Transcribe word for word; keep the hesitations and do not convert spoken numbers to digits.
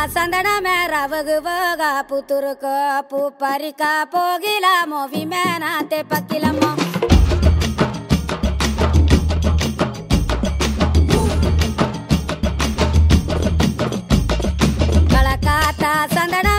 சந்தன மேரவகுவக புத்துருக்க பூ பறிக்க போகிலாமோ விமேனாத்தே பக்கிலமோ கலக்காத்தா சந்தன